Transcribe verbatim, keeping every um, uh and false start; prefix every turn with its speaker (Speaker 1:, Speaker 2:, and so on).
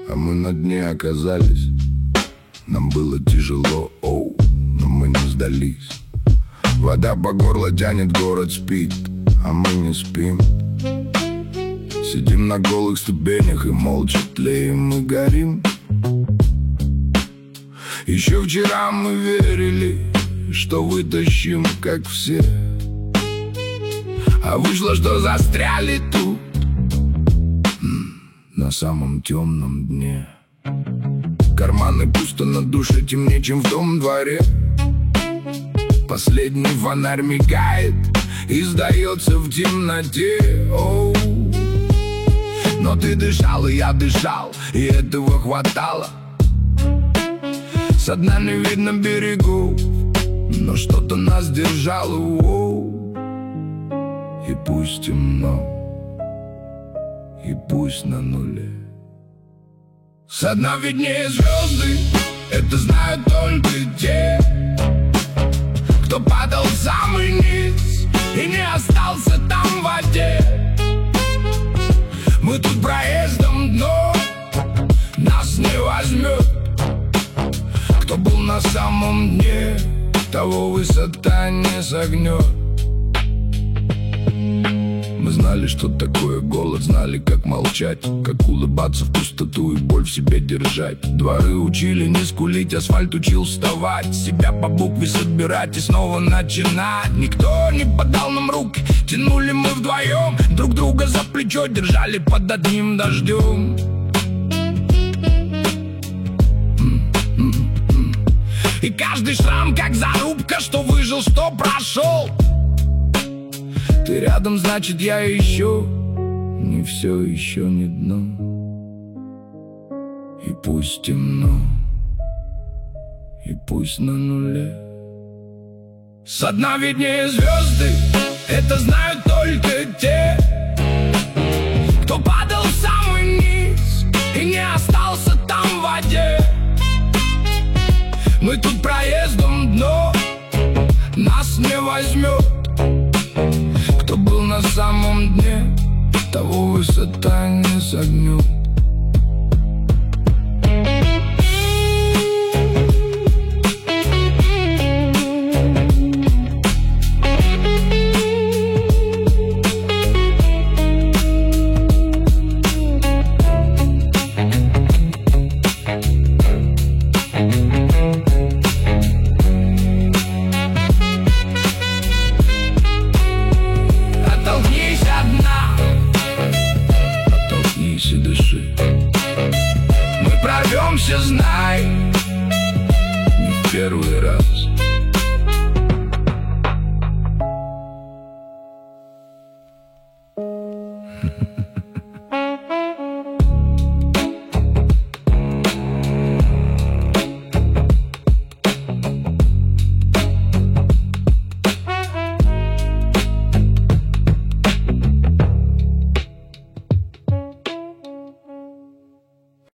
Speaker 1: а мы на дне оказались. Нам было тяжело, оу, но мы не сдались. Вода по горло тянет, город спит, а мы не спим. Сидим на голых ступенях и молча тлеем и горим. Еще вчера мы верили, что вытащим, как все, а вышло, что застряли тут, на самом темном дне. Карманы пусто, на душе темнее, чем в том дворе. Последний фонарь мигает и сдается в темноте. Оу. Но ты дышал, и я дышал, и этого хватало. Со дна не видно берегу, но что-то нас держало. Оу. И пусть темно, и пусть на нуле. Со дна виднее звезды, это знают только те, кто падал в самый низ и не остался там в воде. Мы тут проездом, дно нас не возьмет. Кто был на самом дне, того высота не согнет. Мы знали, что такое голод, знали, как молчать, как улыбаться в пустоту и боль в себе держать. Дворы учили не скулить, асфальт учил вставать, себя по букве собирать и снова начинать. Никто не подал нам руки, тянули мы вдвоем, друг друга за плечо держали под одним дождем. И каждый шрам как зарубка, что выжил, что прошел. Ты рядом, значит, я еще не все, еще не дно. И пусть темно, и пусть на нуле. Со дна виднее звезды, это знают только те, кто падал в самый низ и не остался там в воде. Мы тут проездом, дно нас не возьмет. Кто был на самом дне, того высота не согнет.